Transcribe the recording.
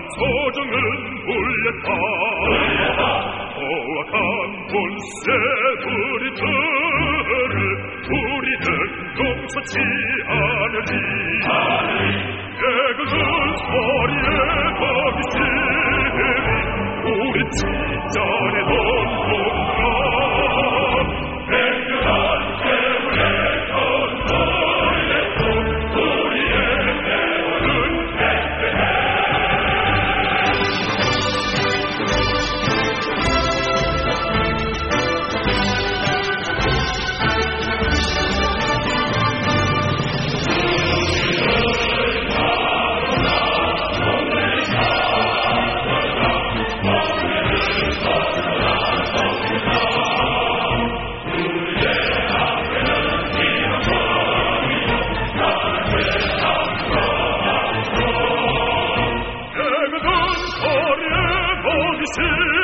조정은 울렸다 포악한 본세 우리들을 우리는 용서치 않으리 깨끗한 소리에 거기시리 우리 진전에 넌동가 깨끗한 세월에 전설의 돈 우리의 세월은 깨끗해 깨끗한 소리에 거기시